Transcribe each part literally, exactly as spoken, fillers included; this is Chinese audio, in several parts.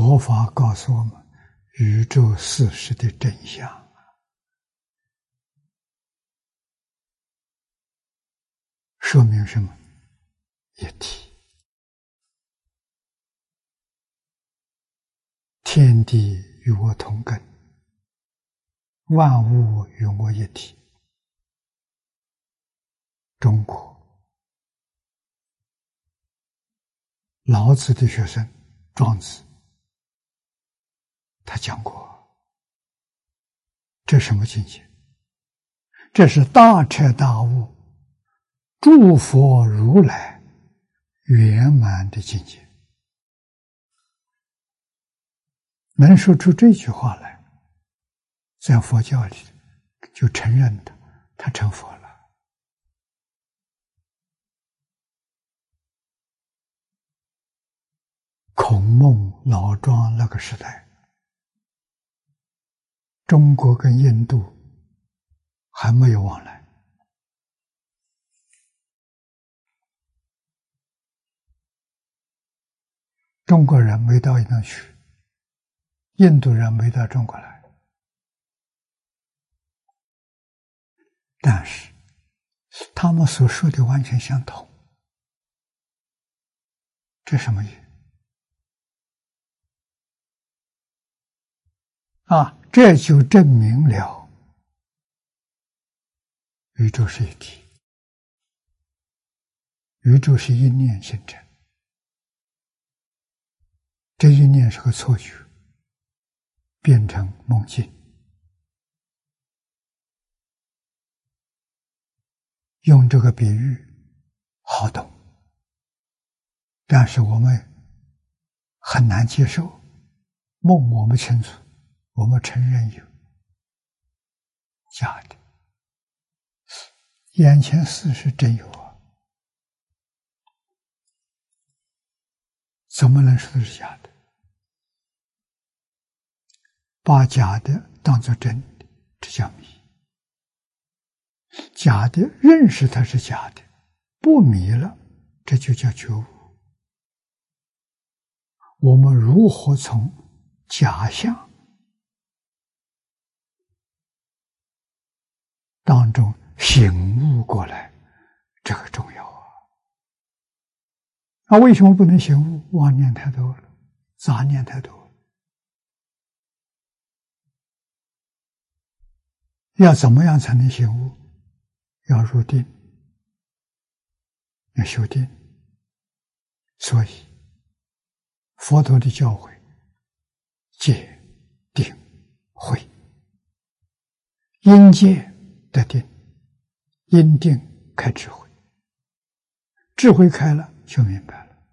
佛法告诉我们宇宙事实的真相。说明什么？一体。天地与我同根，万物与我一体。中国老子的学生庄子，他讲过，这什么境界？这是大彻大悟、诸佛如来圆满的境界。能说出这句话来，在佛教里就承认的，他成佛了。孔孟老庄那个时代，中国跟印度还没有往来，中国人没到印度去，印度人没到中国来，但是他们所说的完全相同。这什么意思？啊，这就证明了宇宙是一体，宇宙是一念形成，这一念是个错觉，变成梦境。用这个比喻好懂，但是我们很难接受。梦我们清楚，我们承认有，假的。眼前事是真有啊，怎么能说是假的？把假的当作真的，这叫迷。假的认识它是假的，不迷了，这就叫觉悟。我们如何从假象当中醒悟过来，这个重要啊！那为什么不能醒悟？妄念太多了，杂念太多了。要怎么样才能醒悟？要入定，要修定。所以佛陀的教诲，戒、定、慧，因戒得定，因定开智慧，智慧开了就明白了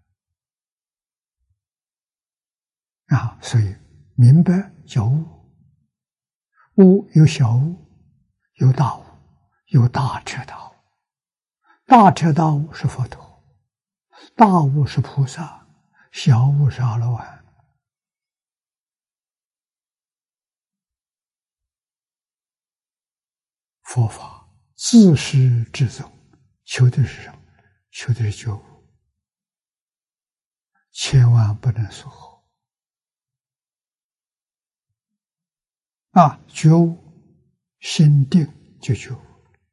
啊！所以明白叫悟，悟有小悟，有大悟，有大彻大悟。大彻大悟是佛陀，大悟是菩萨，小悟是阿罗汉。佛法自始至终求的是什么？求的是觉悟，千万不能疏忽啊！觉悟心定就觉悟，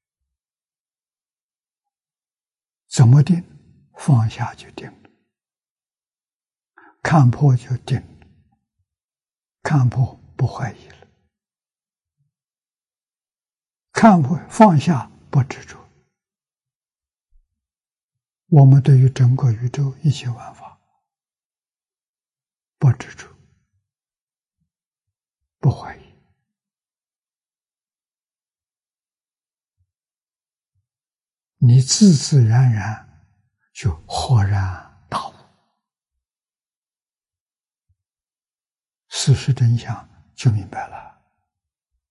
怎么定？放下就定了，看破就定了，看破不怀疑了，看破放下不执着。我们对于整个宇宙一切万法不执着，不怀疑，你自自然然就豁然大悟，事实真相就明白了。